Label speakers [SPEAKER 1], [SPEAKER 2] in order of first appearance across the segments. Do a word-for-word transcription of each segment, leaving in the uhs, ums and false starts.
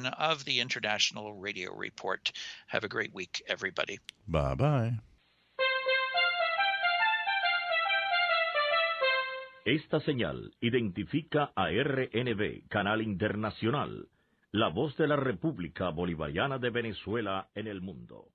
[SPEAKER 1] edition of the International Radio Report. Have a great week, everybody.
[SPEAKER 2] Bye-bye.
[SPEAKER 3] Esta señal identifica a R N B, Canal Internacional, la voz de la República Bolivariana de Venezuela en el mundo.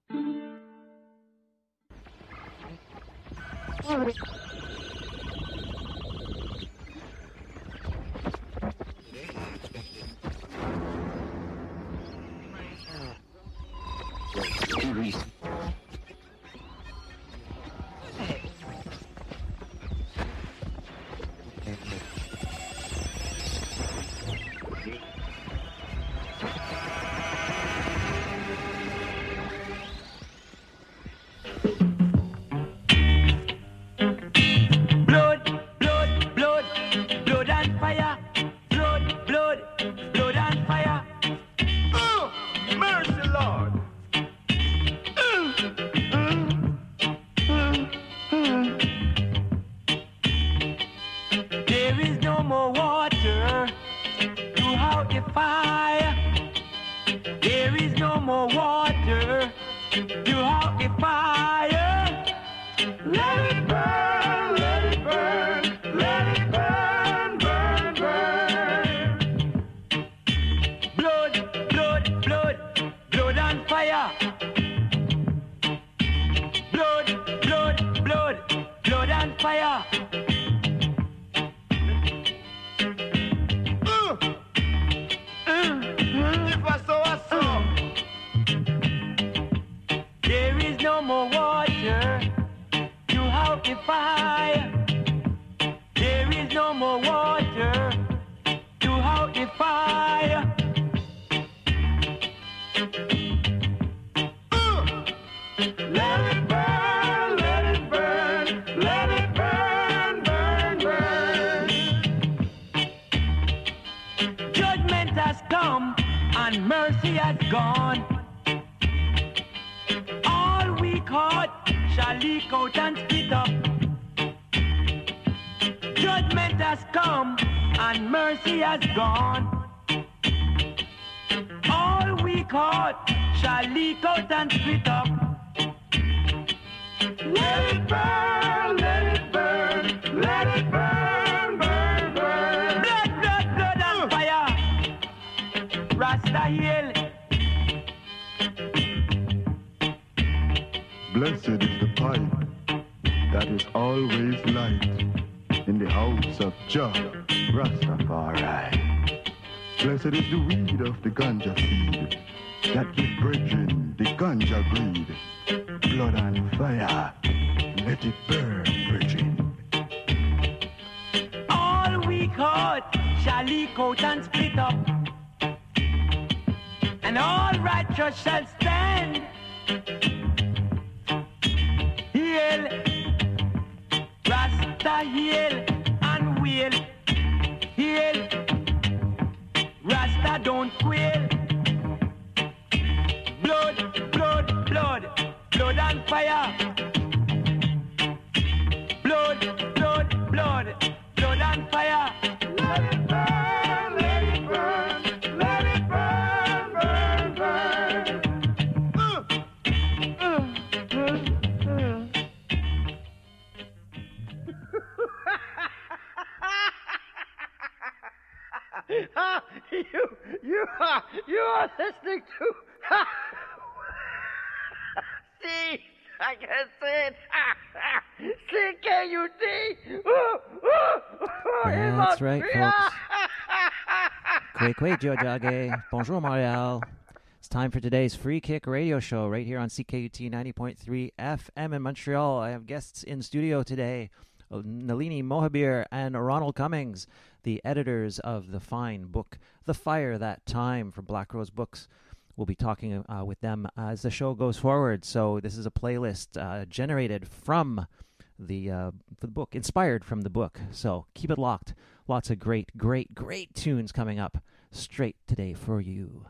[SPEAKER 4] Blessed is the pipe that is always light in the house of Jah Rastafari. Blessed is the weed of the ganja seed that give brethren the ganja breed. Blood and fire, let it burn, brethren.
[SPEAKER 5] All we caught shall leak out and split up, and all righteous shall stand. Hail, Rasta, hail and wail. Hail, Rasta, don't quail. Blood, blood, blood, blood and fire. Blood, blood, blood, blood and fire. Let it burn, let it burn, let it burn, burn, burn. Uh, uh, uh, uh. you, you are, you are listening to. See, I can say it. C K U D.
[SPEAKER 6] Yeah, that's right, folks. Kwei kwei Jojage. Bonjour, Marielle. It's time for today's Free Kick radio show right here on C K U T ninety point three F M in Montreal. I have guests in studio today, Nalini Mohabir and Ronald Cummings, the editors of the fine book, The Fire That Time from Black Rose Books. We'll be talking uh, with them as the show goes forward. So this is a playlist uh, generated from the, uh, the book, inspired from the book. So keep it locked. Lots of great, great, great tunes coming up straight today for you.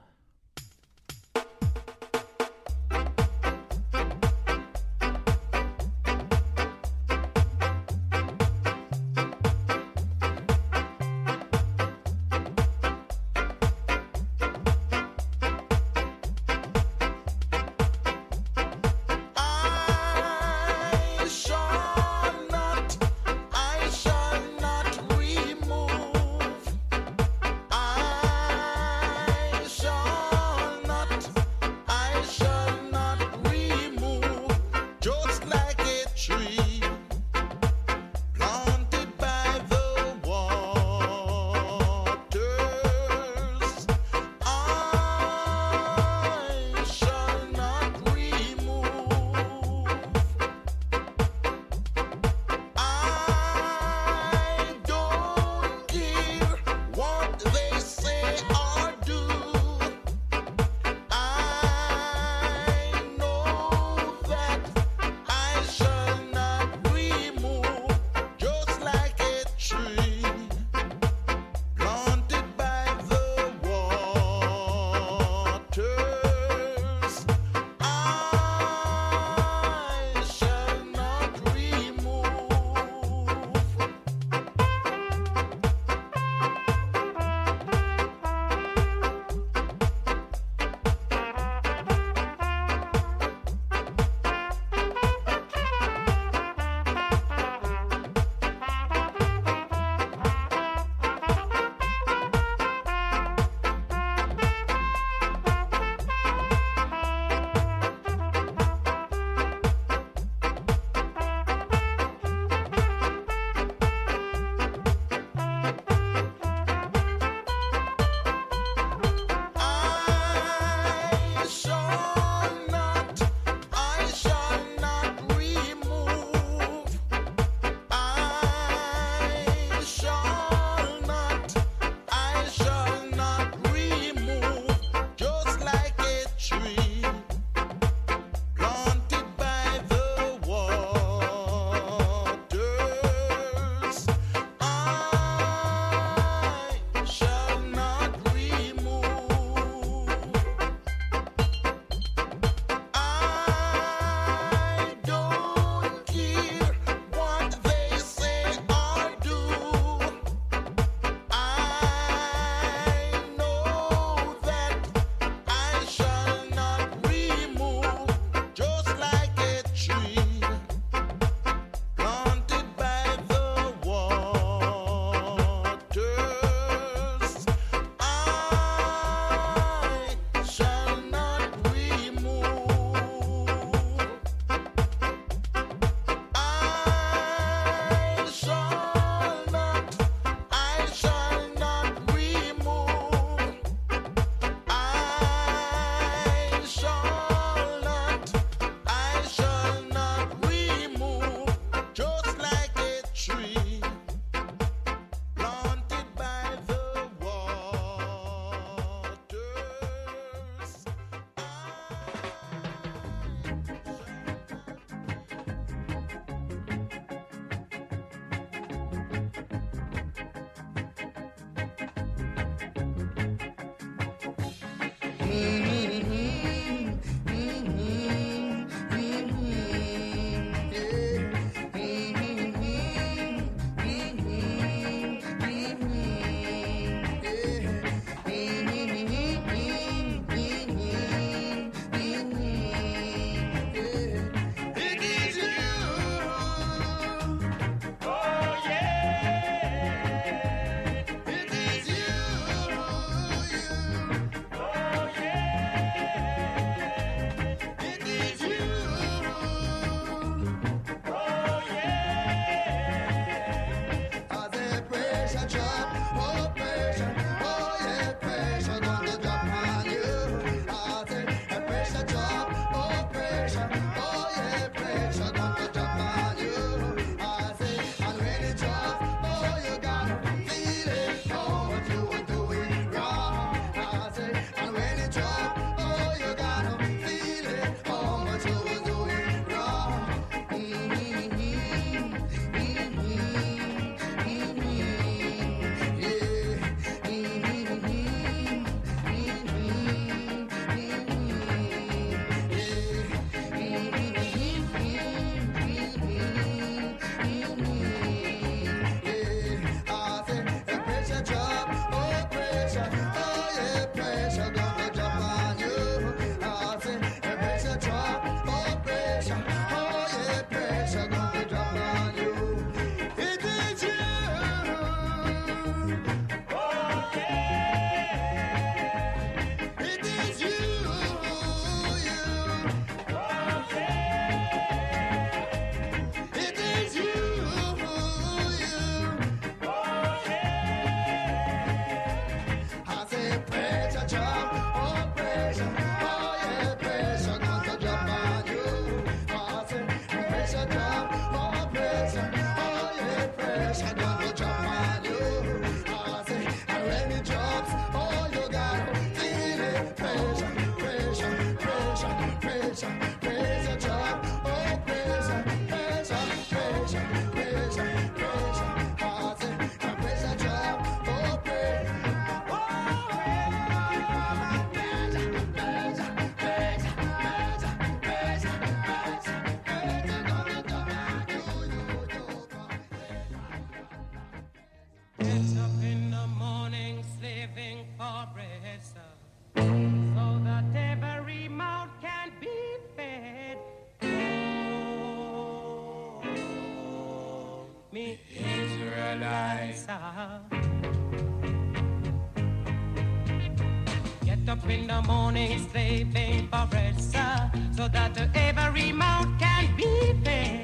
[SPEAKER 2] Get up in the morning, slaving for bread, sir, so that every mouth can be fed.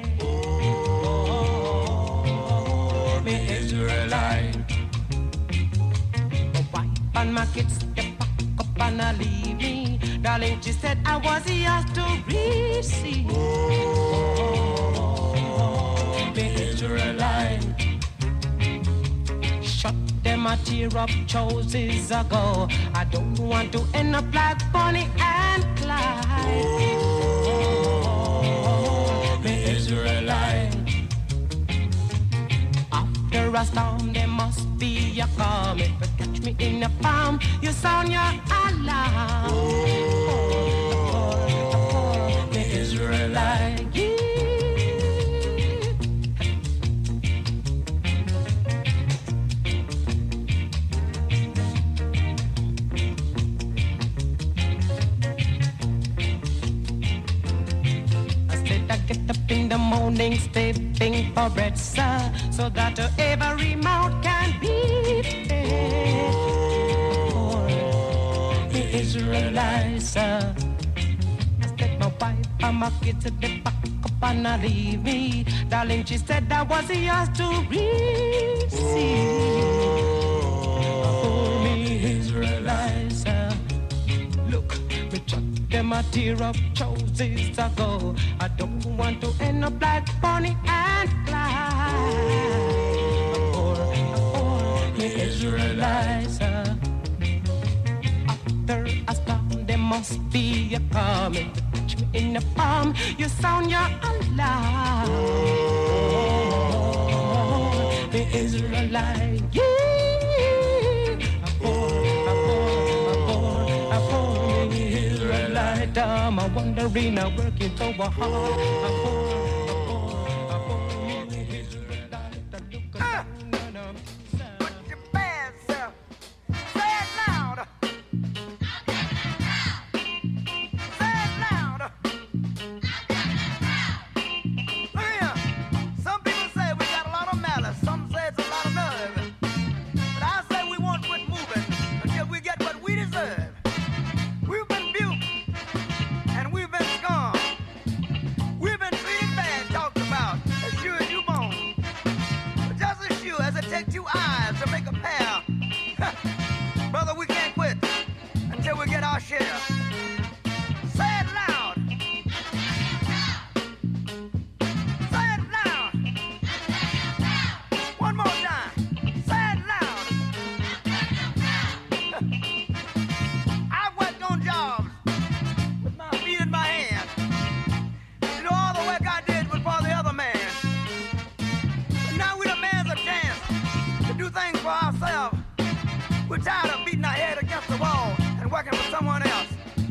[SPEAKER 2] Oh, me Israelite. My wife and my kids, they pack up and I leave me. Darling, she said I was yours to receive. Oh, me Israelite. Shut them a tear up choices ago. I don't want to end up like Bonnie and Clyde. Oh, me Israelite. After a storm, there must be a calm. If you catch me in a farm, you sound your alarm. Oh, me Israelite. Get up in the morning, stepping for bread, sir, so that every mouth can be fed. Oh, the Israelites, sir. I said my wife and my kids at the back up and I leave me. Darling, she said I was yours to receive. Oh, me Israelites, sir. Look, me chuck them a tear up choices ago. I don't want to end up like Bonnie and Clyde. Or, or the Israelites. Uh, after a storm, there must be a calm. If you touch me in the palm, you sound your alarm. Oh, the Israelites. Yeah. I'm wondering, I'm working so hard. I'm born, I'm born, I'm born,
[SPEAKER 5] uh, put your pants up. Say it loud. Say it loud. Look here. Some people say we got a lot of malice. Some say it's a lot of nerve. But I say we won't quit moving until we get what we deserve. We've been buked. And we've been scorned. We've been treated bad, talked about, as sure as you born. But just as sure as it takes two eyes to make a pair, brother, we can't quit until we get our share. Say it loud. Say it loud. One more time. Say it loud. I've worked on jobs in my hand. You know, all the work I did was for the other man. But now we demand a chance to do things for ourselves. We're tired of beating our head against the wall and working for someone else.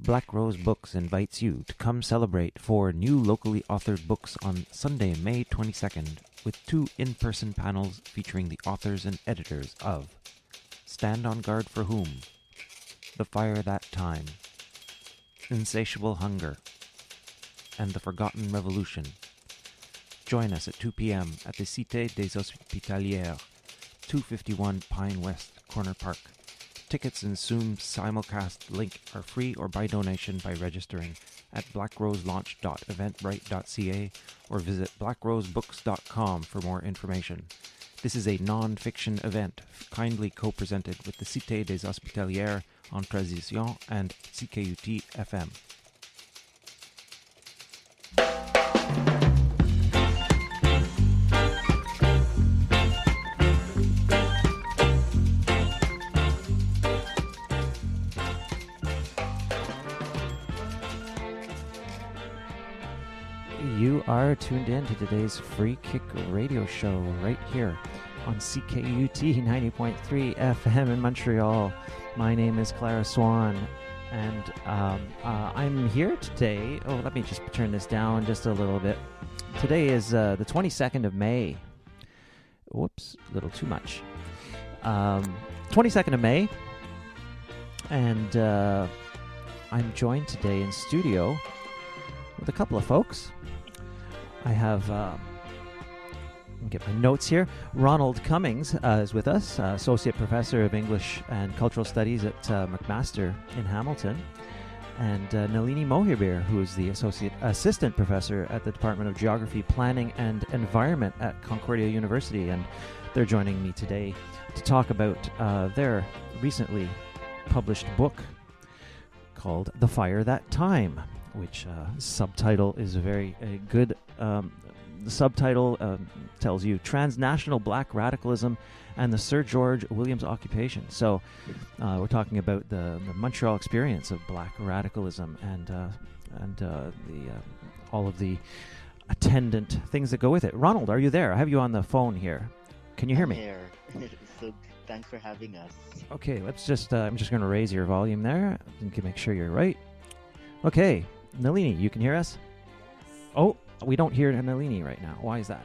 [SPEAKER 6] Black Rose Books invites you to come celebrate four new locally authored books on Sunday, May twenty-second, with two in-person panels featuring the authors and editors of Stand on Guard for Whom?, The Fire That Time, Insatiable Hunger, and The Forgotten Revolution. Join us at two p.m. at the Cité des Hospitalières, two fifty-one Pine West, Corner Park. Tickets and Zoom simulcast link are free or by donation by registering at blackroselaunch dot eventbrite dot c a or visit blackrosebooks dot com for more information. This is a non-fiction event kindly co-presented with the Cité des Hospitalières en Transition and C K U T F M. You are tuned in to today's Free Kick radio show right here on C K U T ninety point three F M in Montreal. My name is Clara Swan, and um, uh, I'm here today. Oh, let me just turn this down just a little bit. Today is uh, the twenty-second of May. Whoops, a little too much. Um, twenty-second of May, and uh, I'm joined today in studio with a couple of folks. I have, uh, let me get my notes here. Ronald Cummings uh, is with us, uh, Associate Professor of English and Cultural Studies at uh, McMaster in Hamilton. And uh, Nalini Mohibir, who is the Associate Assistant Professor at the Department of Geography, Planning and Environment at Concordia University. And they're joining me today to talk about uh, their recently published book called The Fire That Time, which uh, subtitle is a very uh, good. Um, the subtitle um, tells you Transnational Black Radicalism and the Sir George Williams Occupation. So uh, we're talking about the, the Montreal experience of black radicalism and uh, and uh, the uh, all of the attendant things that go with it. Ronald, are you there? I have you on the phone here. Can you hear
[SPEAKER 7] I'm
[SPEAKER 6] me?
[SPEAKER 7] Here. So thanks for having us.
[SPEAKER 6] Okay, let's just. Uh, I'm just going to raise your volume there and make sure you're right. Okay. Nalini, you can hear us? Oh, we don't hear Nalini right now. Why is that?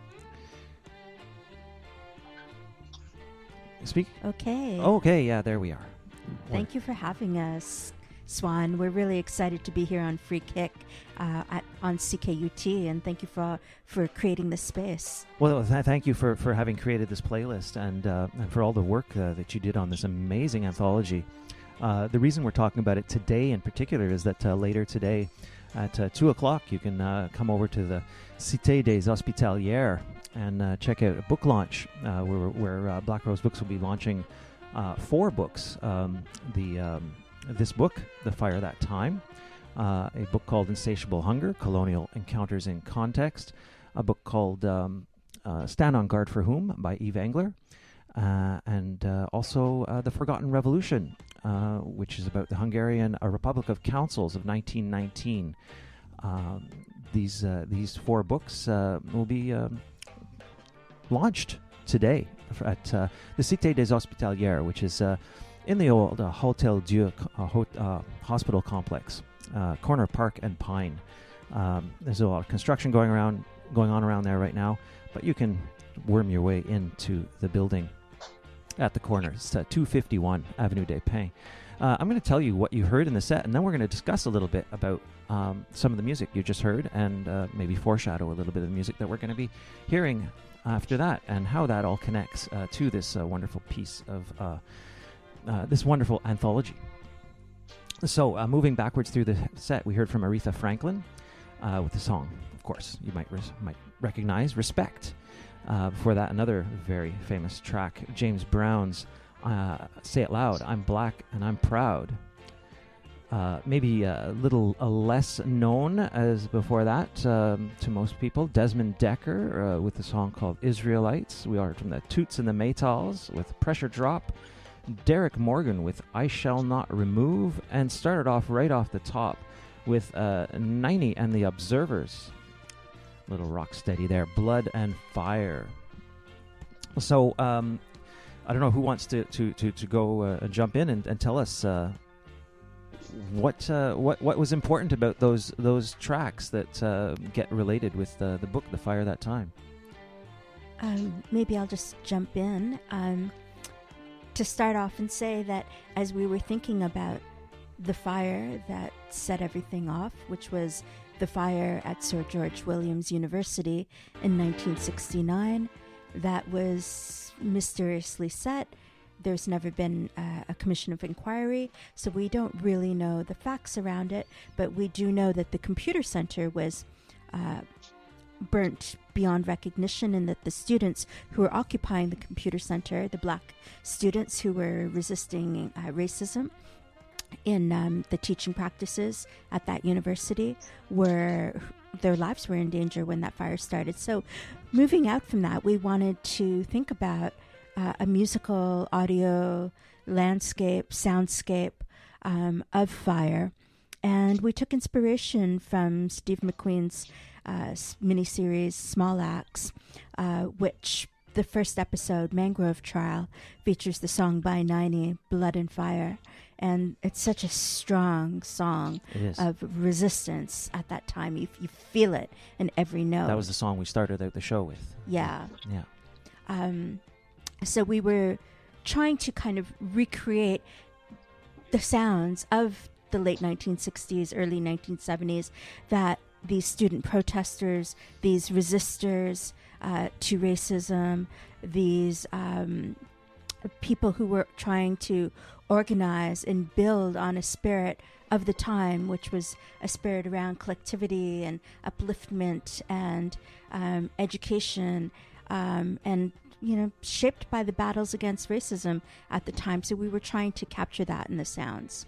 [SPEAKER 6] Speak?
[SPEAKER 8] Okay.
[SPEAKER 6] Oh, okay, yeah, there we are.
[SPEAKER 8] Thank you for having us, Swan. We're really excited to be here on Free Kick uh, at, on C K U T, and thank you for for creating this space.
[SPEAKER 6] Well, th- thank you for, for having created this playlist and, uh, and for all the work uh, that you did on this amazing anthology. Uh, the reason we're talking about it today in particular is that uh, later today at uh, two o'clock you can uh, come over to the Cité des Hospitalières and uh, check out a book launch uh, where, where uh, Black Rose Books will be launching uh, four books. Um, the um, This book, The Fire That Time, uh, a book called Insatiable Hunger, Colonial Encounters in Context, a book called um, uh, Stand on Guard for Whom by Eve Engler, Uh, and uh, also uh, The Forgotten Revolution, uh, which is about the Hungarian uh, Republic of Councils of nineteen nineteen. Um, these uh, these four books uh, will be um, launched today at uh, the Cité des Hospitalières, which is uh, in the old uh, Hotel Dieu uh, ho- uh, hospital complex, uh, Corner Park and Pine. Um, there's a lot of construction going around, going on around there right now, but you can worm your way into the building at the corner. It's uh, two fifty-one Avenue des Pins. Uh, I'm going to tell you what you heard in the set, and then we're going to discuss a little bit about um, some of the music you just heard, and uh, maybe foreshadow a little bit of the music that we're going to be hearing after that, and how that all connects uh, to this uh, wonderful piece of uh, uh, this wonderful anthology. So, uh, moving backwards through the set, we heard from Aretha Franklin uh, with the song, of course, you might res- might recognize, Respect. Uh, before that, another very famous track, James Brown's uh, Say It Loud, I'm Black and I'm Proud. Uh, maybe a little uh, less known as before that um, to most people, Desmond Decker uh, with a song called Israelites. We are from the Toots and the Maytals with Pressure Drop. Derek Morgan with I Shall Not Remove, and started off right off the top with uh, Niney and the Observers. Little rock steady there, Blood and Fire. So um, I don't know who wants to to to, to go uh, and jump in and, and tell us uh, what uh, what what was important about those those tracks that uh, get related with the the book, The Fire That Time?
[SPEAKER 8] Um, maybe I'll just jump in um, to start off and say that as we were thinking about the fire that set everything off, which was the fire at Sir George Williams University in nineteen sixty-nine, that was mysteriously set. There's never been uh, a commission of inquiry, so we don't really know the facts around it, but we do know that the computer center was uh, burnt beyond recognition, and that the students who were occupying the computer center, the black students who were resisting uh, racism in um, the teaching practices at that university, were their lives were in danger when that fire started. So moving out from that, we wanted to think about uh, a musical audio landscape, soundscape um, of fire. And we took inspiration from Steve McQueen's uh, miniseries Small Axe, uh, which the first episode, Mangrove Trial, features the song by Niney, Blood and Fire. And it's such a strong song of resistance at that time. You, you feel it in every note.
[SPEAKER 6] That was the song we started out the show with.
[SPEAKER 8] Yeah.
[SPEAKER 6] Yeah.
[SPEAKER 8] Um, so we were trying to kind of recreate the sounds of the late nineteen sixties, early nineteen seventies, that these student protesters, these resistors uh, to racism, these um, people who were trying to organize and build on a spirit of the time, which was a spirit around collectivity and upliftment and um, education, um, and, you know, shaped by the battles against racism at the time. So we were trying to capture that in the sounds.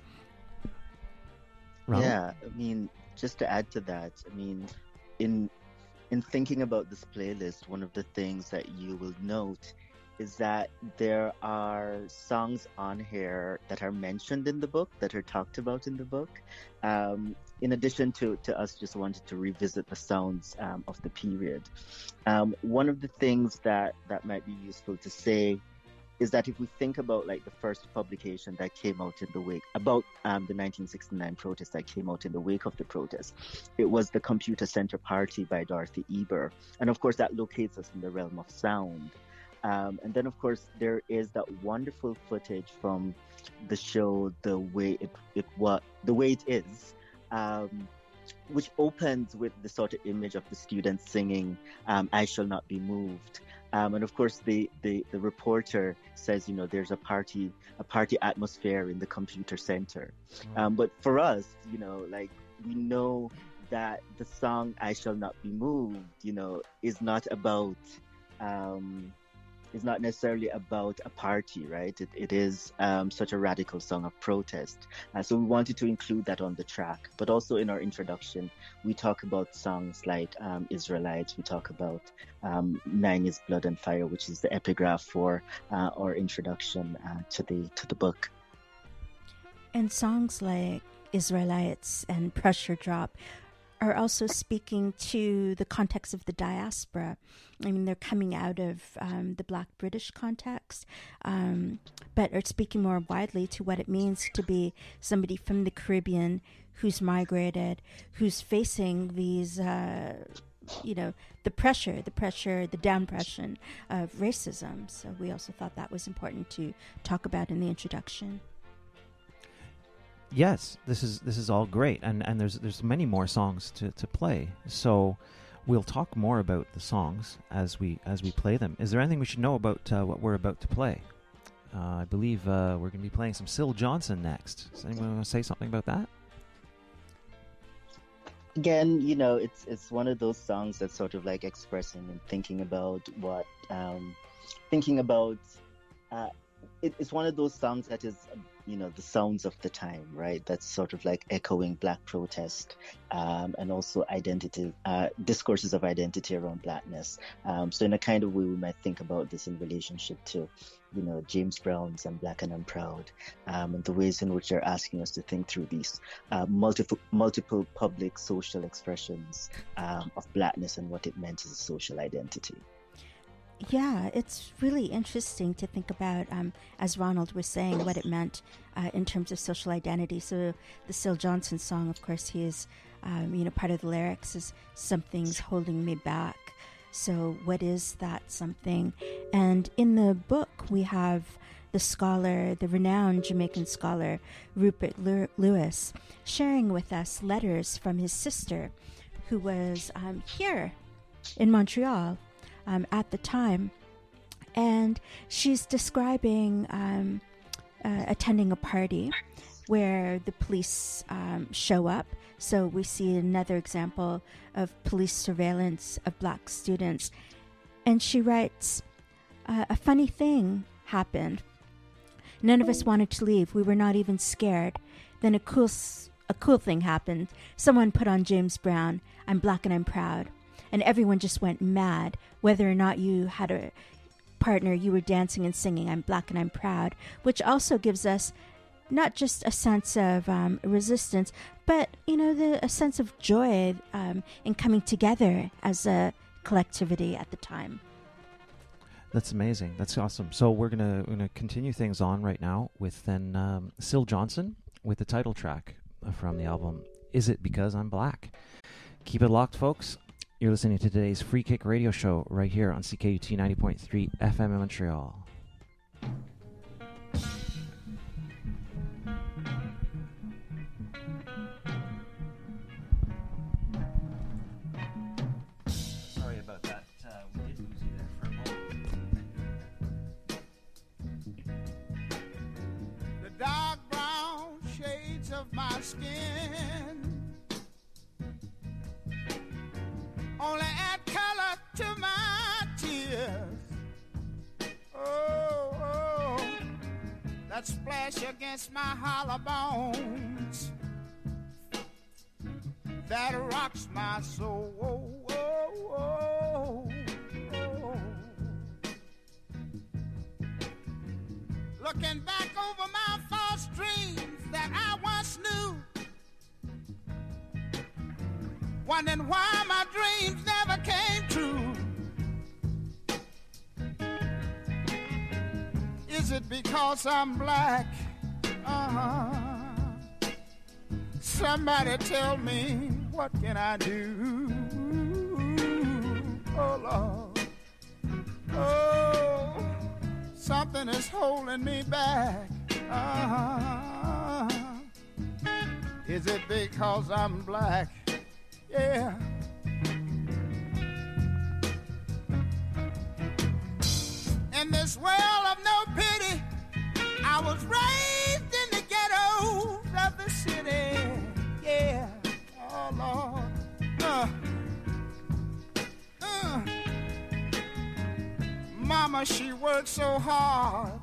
[SPEAKER 7] Ronald? Yeah, I mean, just to add to that, I mean, in in thinking about this playlist, one of the things that you will note is that there are songs on here that are mentioned in the book, that are talked about in the book. Um, in addition to, to us just wanting to revisit the sounds um, of the period. Um, one of the things that, that might be useful to say is that if we think about like the first publication that came out in the wake, about um, the nineteen sixty-nine protest that came out in the wake of the protest, it was the Computer Center Party by Dorothy Eber. And of course that locates us in the realm of sound. Um, and then, of course, there is that wonderful footage from the show, the way it it what the way it is, um, which opens with the sort of image of the students singing um, "I Shall Not Be Moved," um, and of course, the, the the reporter says, you know, there's a party a party atmosphere in the computer center. Mm-hmm. Um, but for us, you know, like we know that the song "I Shall Not Be Moved," you know, is not about. Um, It's not necessarily about a party, right? It, it is um, such a radical song of protest. Uh, so we wanted to include that on the track. But also in our introduction, we talk about songs like um, Israelites. We talk about um, Niney's Blood and Fire, which is the epigraph for uh, our introduction uh, to the to the book.
[SPEAKER 8] And songs like Israelites and Pressure Drop are also speaking to the context of the diaspora. I mean, they're coming out of um, the Black British context, um, but are speaking more widely to what it means to be somebody from the Caribbean who's migrated, who's facing these, uh, you know, the pressure, the pressure, the downpression of racism. So we also thought that was important to talk about in the introduction.
[SPEAKER 6] Yes, this is this is all great, and and there's there's many more songs to, to play. So we'll talk more about the songs as we as we play them. Is there anything we should know about uh, what we're about to play? Uh, I believe uh, we're going to be playing some Syl Johnson next. Does anyone want to say something about that?
[SPEAKER 7] Again, you know, it's it's one of those songs that's sort of like expressing and thinking about what, um, thinking about. Uh, it, it's one of those songs that is. You know, the sounds of the time, right? That's sort of like echoing Black protest um, and also identity, uh, discourses of identity around Blackness. Um, so in a kind of way, we might think about this in relationship to, you know, James Brown's I'm Black and I'm Proud, um, and the ways in which they're asking us to think through these uh, multiple, multiple public social expressions um, of Blackness and what it meant as a social identity.
[SPEAKER 8] Yeah, it's really interesting to think about, um, as Ronald was saying, what it meant uh, in terms of social identity. So the Syl Johnson song, of course, he is, um, you know, part of the lyrics is "Something's holding me back." So what is that something? And in the book, we have the scholar, the renowned Jamaican scholar, Rupert Lewis, sharing with us letters from his sister, who was um, here in Montreal um, at the time. And she's describing um, uh, attending a party where the police um, show up. So we see another example of police surveillance of black students. And she writes, uh, a funny thing happened. None of us wanted to leave. We were not even scared. Then a cool, a cool thing happened. Someone put on James Brown, "I'm Black and I'm Proud." And everyone just went mad. Whether or not you had a partner, you were dancing and singing, "I'm Black and I'm Proud," which also gives us not just a sense of um, resistance, but, you know, the, a sense of joy um, in coming together as a collectivity at the time.
[SPEAKER 6] That's amazing. That's awesome. So we're gonna we're gonna continue things on right now with then um, Syl Johnson with the title track from the album "Is It Because I'm Black." Keep it locked, folks. You're listening to today's Free Kick Radio Show right here on C K U T ninety point three F M in Montreal. Sorry about that. Uh, we did lose you there for a moment.
[SPEAKER 5] The dark brown shades of my skin only add color to my tears. Oh, oh, that splash against my hollow bones that rocks my soul. Oh, oh, oh, oh. Looking back over my false dreams that I once knew, wondering why my dreams never came true. Is it because I'm black? Uh-huh. Somebody tell me, what can I do? Oh, Lord. Oh, something is holding me back. Uh-huh. Is it because I'm black? Yeah. In this world of no pity, I was raised in the ghettos of the city. Yeah. Oh, Lord. Uh. Uh. Mama, she worked so hard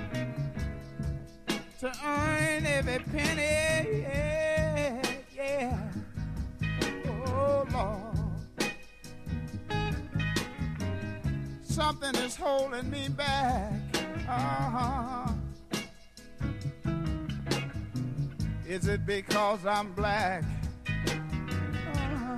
[SPEAKER 5] to earn every penny. Yeah. Yeah. Oh, Lord, something is holding me back. Uh-huh. Is it because I'm black? Uh-huh.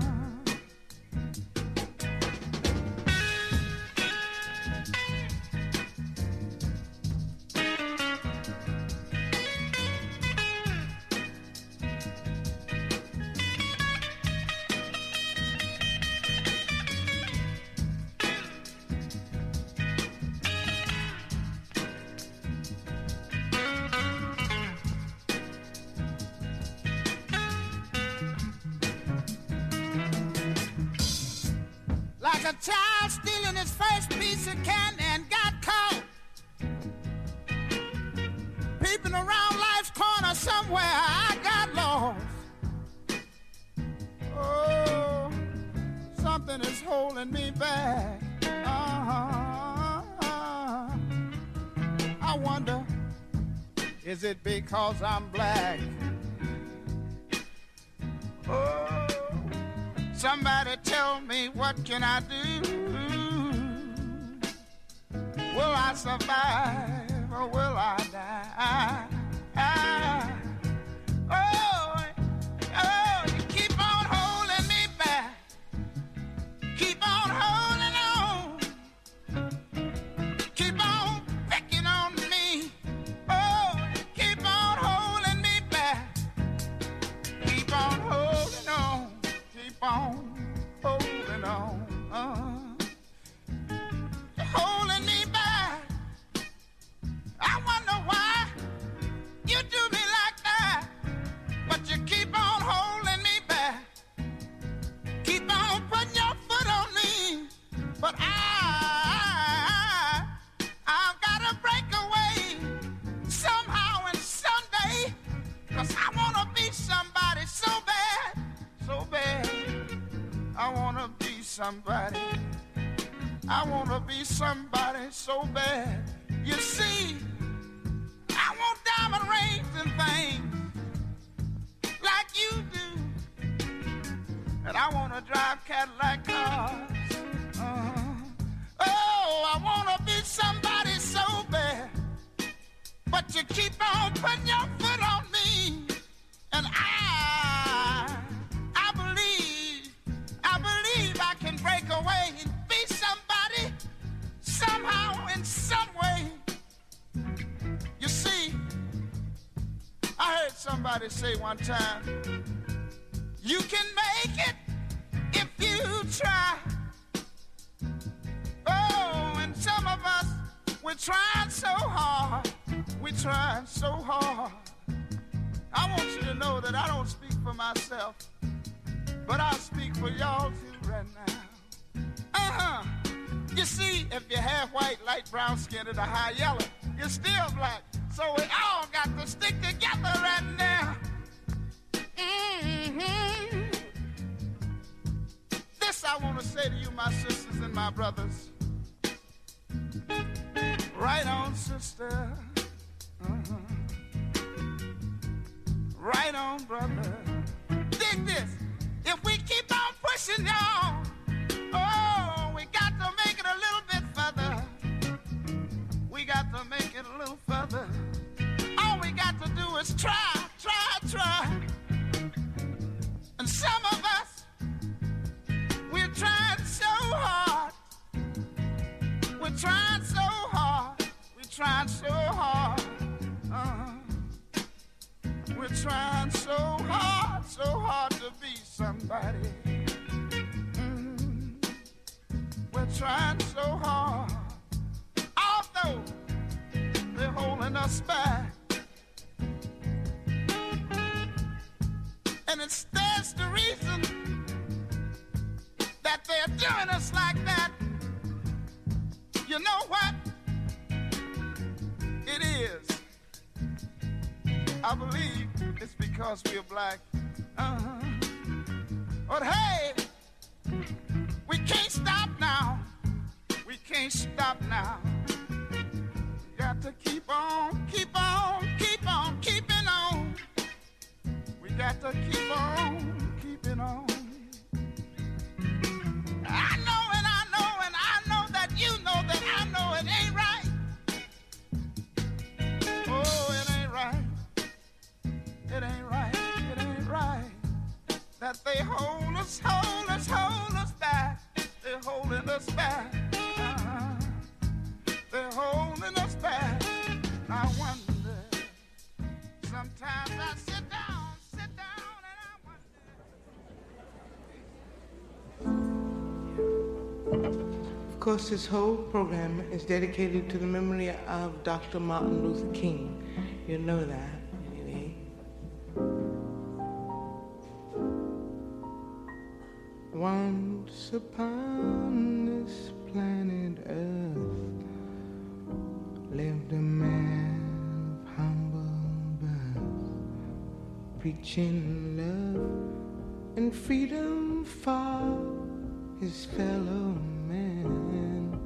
[SPEAKER 5] Like a child stealing his first piece of candy and got caught, peeping around life's corner somewhere, I got lost. Oh, something is holding me back. Uh-huh. I wonder, is it because I'm black? Oh, somebody tell me, what can I do? Will I survive or will I die? Oh, oh, you keep on holding me back. Keep on holding on.
[SPEAKER 9] on. Uh-huh. You're holding me back. I wonder why you do me like that, but you keep on holding me back. Keep on putting your foot on me, but I, I've got to break away somehow and someday, 'cause I want to be somebody so bad, so bad. I want to be somebody. I want to be somebody so bad. You see, I want diamond rings and things like you do. And I want to drive Cadillac cars. Uh-huh. Oh, I want to be somebody so bad. But you keep on putting your foot on me. And I, I believe, I believe I can break away and be somebody somehow in some way. You see, I heard somebody say one time, you can make it if you try. Oh, and some of us, we're trying so hard. We're trying so hard. I want you to know that I don't speak for myself, but I speak for y'all too right now. Uh-huh. You see, if you're half white, light brown skin, and a high yellow, you're still black. So we all got to stick together right now. Mm-hmm. This I want to say to you, my sisters and my brothers. Right on, sister. Uh-huh. Right on, brother. Dig this. If we keep on pushing, y'all, oh, we got to make it a little bit further. We got to make it a little further. All we got to do is try, try, try. And some of us, we're trying so hard. We're trying so hard. We're trying so hard. Uh-huh. We're trying so hard, so hard to be somebody. Mm-hmm. We're trying so hard, although they're holding us back. And it's that's the reason that they're doing us like that. You know what? It is. I believe it's because we're black. Uh-huh. But hey, we can't stop now. We can't stop now. We got to keep on, keep on, keep on, keeping on. We got to keep on, keeping on. I know and I know and I know that you know that I know it ain't right. Oh, it ain't right. It ain't right, it ain't right. That they hold us, hold us, hold us back. They're holding us back. Uh-huh. They're holding us back. I wonder. Sometimes I sit down, sit down, and I wonder.
[SPEAKER 10] Of course, this whole program is dedicated to the memory of Doctor Martin Luther King. You know that. Once upon this planet Earth lived a man of humble birth, preaching love and freedom for his fellow man.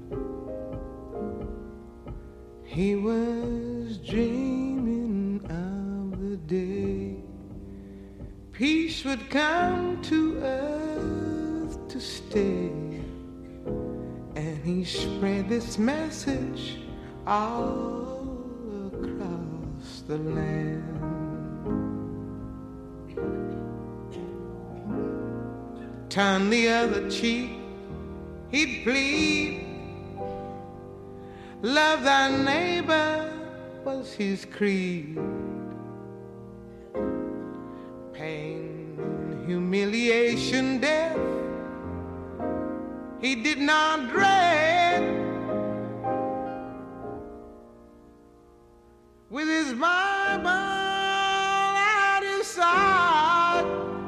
[SPEAKER 10] He was dreaming of the day peace would come to earth to stay, and he spread this message all across the land. Turn the other cheek, he'd plead. Love thy neighbor was his creed. Pain, humiliation, death he did not dread. With his Bible at his side,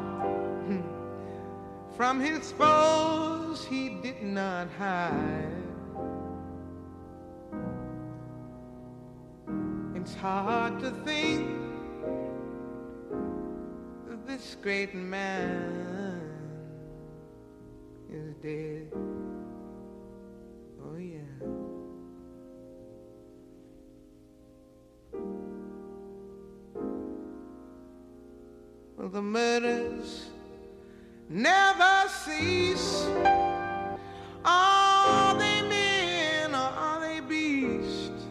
[SPEAKER 10] from his foes he did not hide. It's hard to think that this great man is dead. Oh yeah. Well, the murders never cease. Are they men or are they beasts?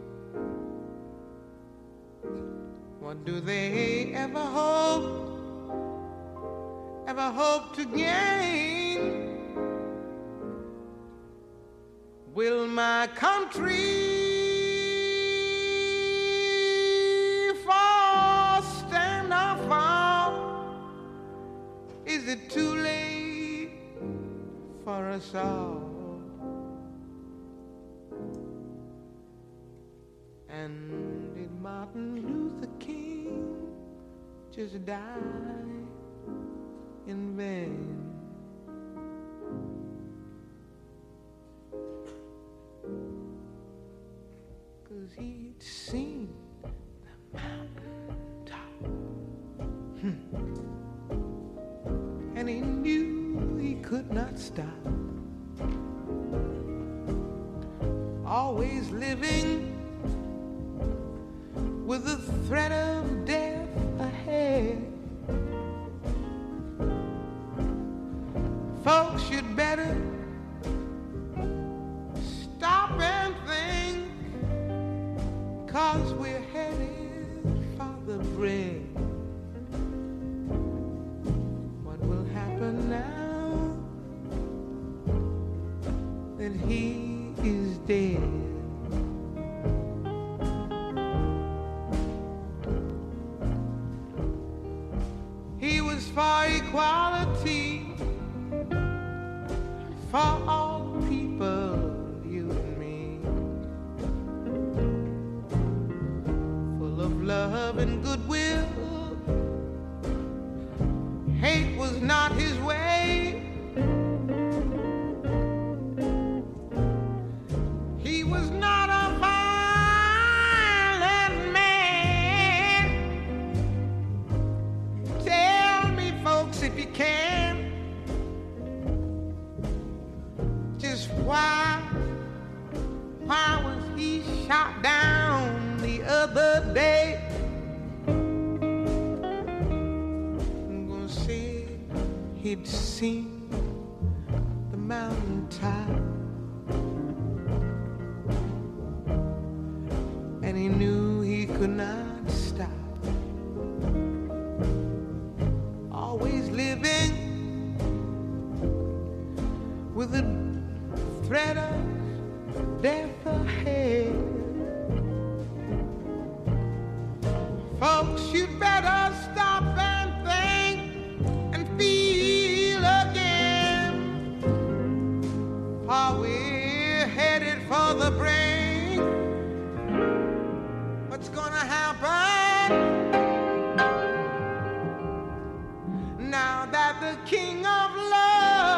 [SPEAKER 10] What do they ever hope, ever hope to gain? Will my country fall, stand or fall? Is it too late for us all? And did Martin Luther King just die in vain? 'Cause he'd seen the mountain top, hmm. and he knew he could not stop. Always living with the threat of death ahead. Folks should better stop and think, 'cause we're headed for the brink. What will happen now that he is dead? He was for equality for all people, you and me, full of love and goodwill. Hate was not his way. He was not a violent man. Tell me, folks, if you can, just why, why was he shot down the other day? I'm gonna say he'd seen the mountaintop, and he knew he could not stop. Always living with a threat of death ahead. Folks, you'd better stop and think and feel again, for we're headed for the brink. What's gonna happen now that the King of Love?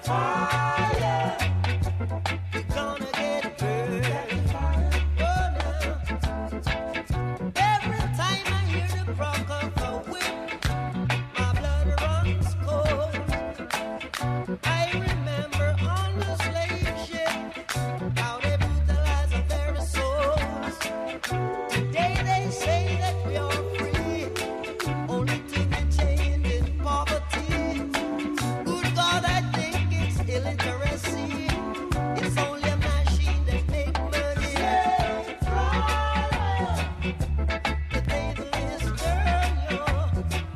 [SPEAKER 2] fire. You're gonna get burned. Oh, no. Every time I hear the crack of a whip, my blood runs cold. I remember on the slave ship how they brutalize our very souls. Today they say that we are free. Only thing that changed is poverty. Good God, I think it's illiteracy. It's only a machine that makes money. The table is turned, y'all.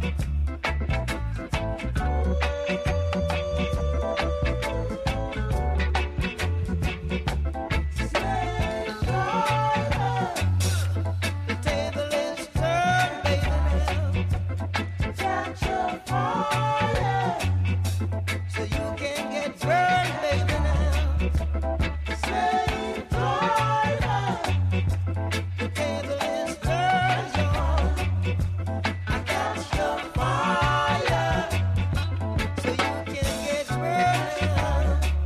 [SPEAKER 2] The table is turned, baby, now. Catch your fire, so you can get burned, baby, now. Say fire. The table is turned, y'all. I catch your fire, so you can get burned now.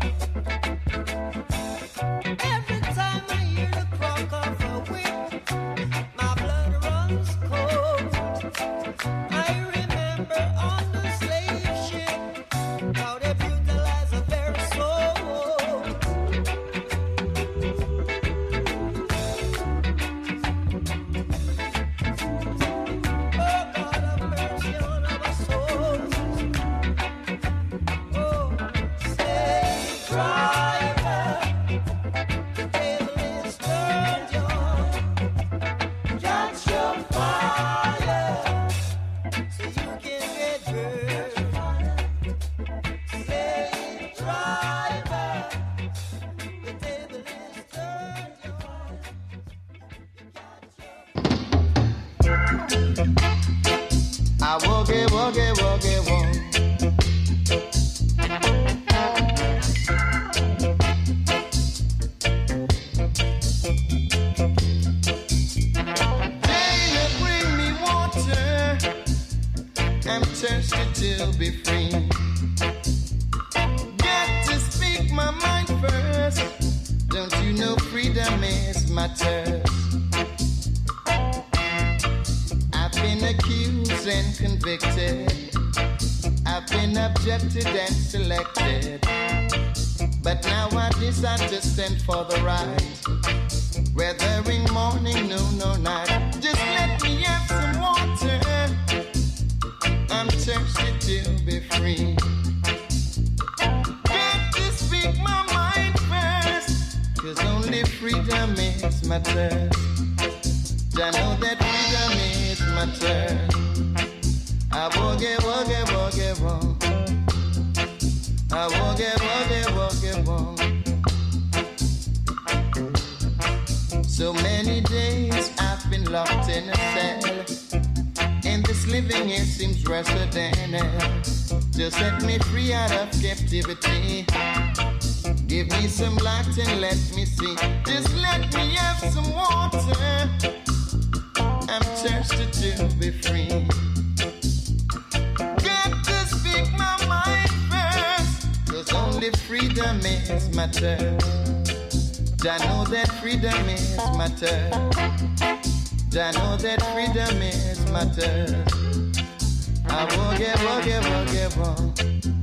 [SPEAKER 2] Every time I hear the crack of a whip, my blood runs cold. I remember on the slave ship how they brutalize a very soul. Oh, God have mercy on our souls. Oh, slave driver, the table is turned, y'all. Catch your fire, so you can get burned. Slave driver, the table is turned, y'all.
[SPEAKER 9] I woogie, woogie, woogie, woogie. Daily bring me water. I'm thirsty to be free. Got to speak my mind first. Don't you know freedom is my thirst? I've been accused and convicted. I've been objected and selected. But now I decide to stand for the right. Whether in morning, noon or night. Just let me have some water. I'm thirsty to be free. Got to speak my mind first. Cause only freedom is my thirst. I know that freedom is my thirst. I woogie, woogie, woogie, wrong. I woogie, woogie, woogie, wrong. So many days I've been locked in a cell, and this living here seems worse than hell. Just set me free out of captivity. Give me some light and let me see. Just let me have some water. I'm thirsty to be free. Got to speak my mind first. Cause only freedom is my thirst. I know that freedom is my thirst. I know that freedom is my thirst. I woogie, woogie, woogie, woogie.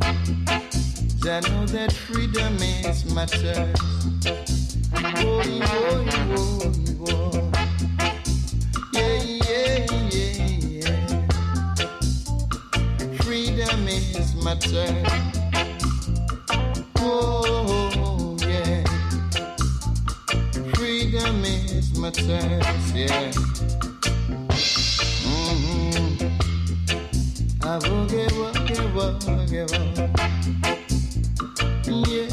[SPEAKER 9] I know that freedom is my thirst. Woody, woody, woody, woody. Yeah, yeah, yeah, yeah. Freedom is my thirst. Oh, yeah. Freedom is my thirst, yeah. Mm-hmm. I woogie, woogie, woogie, woogie. Yeah.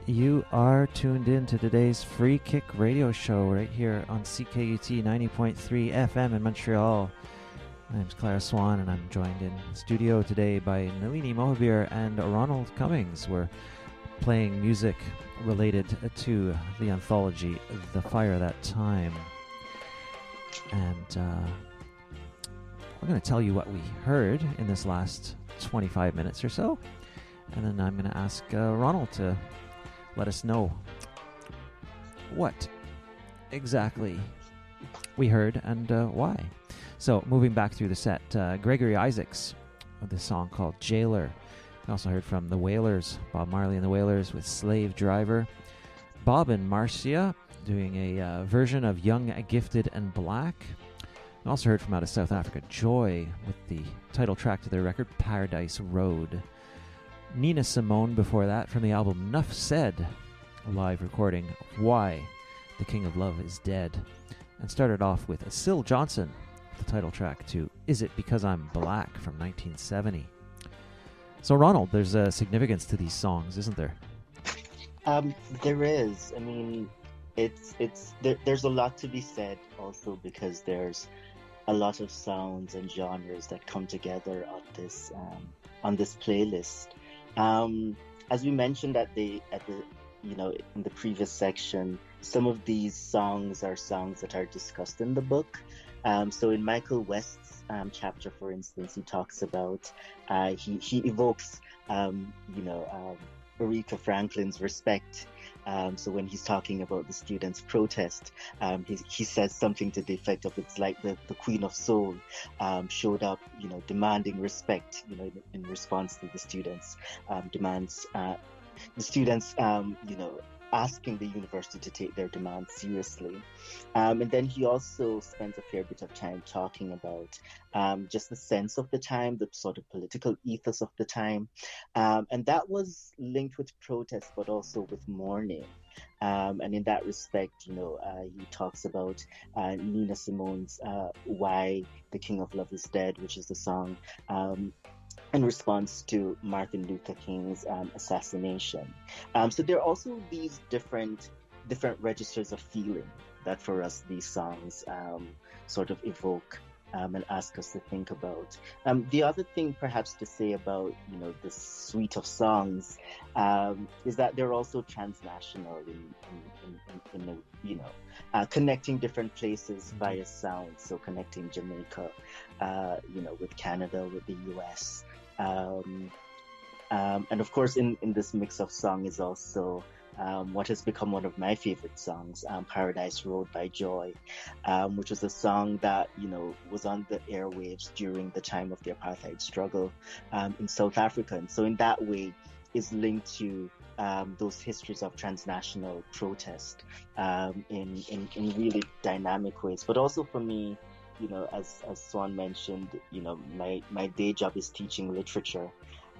[SPEAKER 6] You are tuned in to today's Free Kick radio show right here on C K U T ninety point three F M in Montreal. My name's Clara Swan, and I'm joined in studio today by Nalini Mohabir and Ronald Cummings. We're playing music related to the anthology The Fire That Time. And uh, we're going to tell you what we heard in this last twenty-five minutes or so. And then I'm going to ask uh, Ronald to let us know what exactly we heard and uh, why. So, moving back through the set, uh, Gregory Isaacs with a song called Jailer. We also heard from the Wailers, Bob Marley and the Wailers with Slave Driver. Bob and Marcia doing a uh, version of Young, Gifted and Black. We also heard from out of South Africa, Joy with the title track to their record, Paradise Road. Nina Simone before that from the album Nuff Said, a live recording of Why the King of Love is Dead. And started off with Syl Johnson, the title track to Is It Because I'm Black from nineteen seventy. So Ronald, there's a significance to these songs, isn't there?
[SPEAKER 7] Um, there is. I mean, it's it's there, there's a lot to be said also because there's a lot of sounds and genres that come together on this um, on this playlist. Um, as we mentioned at the at the you know in the previous section, some of these songs are songs that are discussed in the book. Um, so in Michael West's um, chapter, for instance, he talks about uh, he he evokes um, you know um, Aretha Franklin's Respect. Um, so when he's talking about the students' protest, um, he, he says something to the effect of it's like the, the Queen of Soul um, showed up, you know, demanding respect, you know, in, in response to the students' um, demands. Uh, the students, um, you know, asking the university to take their demands seriously. Um, and then he also spends a fair bit of time talking about um, just the sense of the time, the sort of political ethos of the time. Um, and that was linked with protest, but also with mourning. Um, and in that respect, you know, uh, he talks about uh, Nina Simone's uh, Why the King of Love is Dead, which is the song um, in response to Martin Luther King's um, assassination. Um, so there are also these different different registers of feeling that for us these songs um, sort of evoke um, and ask us to think about. Um, the other thing perhaps to say about, you know, this suite of songs um, is that they're also transnational in, in, in, in the, you know, uh, connecting different places via sound. So connecting Jamaica, uh, you know, with Canada, with the U S. Um, um, and of course, in, in this mix of song is also um, what has become one of my favorite songs, um, Paradise Road by Joy, um, which was a song that, you know, was on the airwaves during the time of the apartheid struggle um, in South Africa. And so in that way is linked to um, those histories of transnational protest um, in, in, in really dynamic ways. But also for me, you know, as, as Swan mentioned, you know, my, my day job is teaching literature.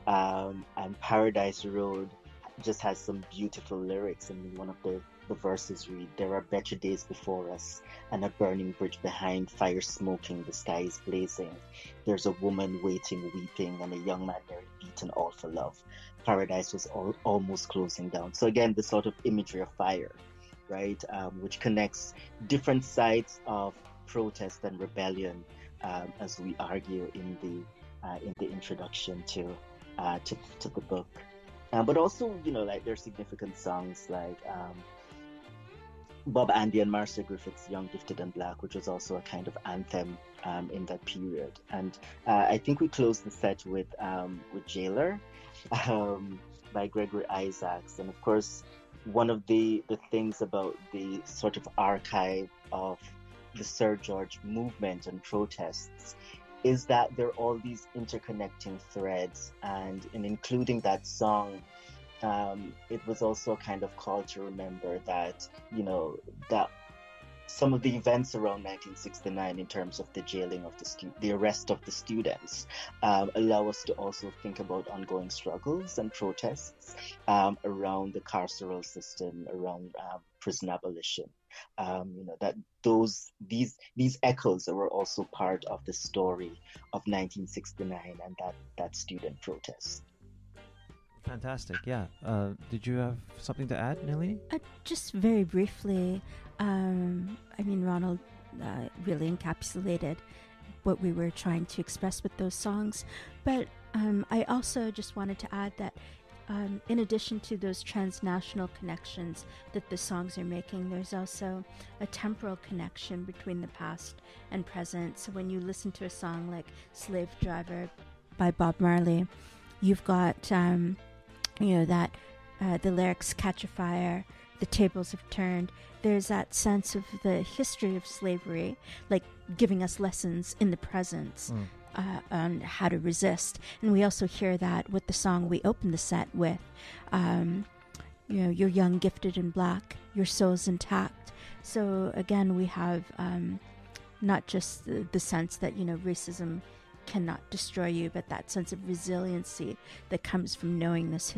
[SPEAKER 7] Um, and Paradise Road just has some beautiful lyrics. I mean, one of the, the verses read, "There are better days before us, and a burning bridge behind, fire smoking, the sky is blazing. There's a woman waiting, weeping, and a young man nearly beaten, all for love. Paradise was all, almost closing down." So again, this sort of imagery of fire, right, um, which connects different sides of protest and rebellion, um, as we argue in the uh, in the introduction to uh, to, to the book. Um, but also, you know, like there's significant songs like um, Bob Andy and Marcia Griffith's Young, Gifted and Black, which was also a kind of anthem um, in that period. And uh, I think we closed the set with um, with Jailer um, by Gregory Isaacs. And of course, one of the, the things about the sort of archive of the Sir George movement and protests is that there are all these interconnecting threads, and in including that song, um, it was also a kind of call to remember that, you know, that some of the events around nineteen sixty-nine in terms of the jailing of the stu- the arrest of the students um, allow us to also think about ongoing struggles and protests um, around the carceral system, around um, prison abolition. Um, you know, that those these these echoes were also part of the story of nineteen sixty-nine and that that student protest.
[SPEAKER 6] Fantastic. Yeah. Uh, did you have something to add, Nalini?
[SPEAKER 8] Uh, just very briefly, um, I mean, Ronald uh, really encapsulated what we were trying to express with those songs. But um, I also just wanted to add that um, in addition to those transnational connections that the songs are making, there's also a temporal connection between the past and present. So when you listen to a song like Slave Driver by Bob Marley, you've got, um, you know, that uh, the lyrics catch a fire, the tables have turned. There's that sense of the history of slavery, like giving us lessons in the present mm. uh, on how to resist. And we also hear that with the song we open the set with. Um, you know, you're young, gifted, and black. Your soul's intact. So again, we have um, not just the, the sense that, you know, racism cannot destroy you, but that sense of resiliency that comes from knowing this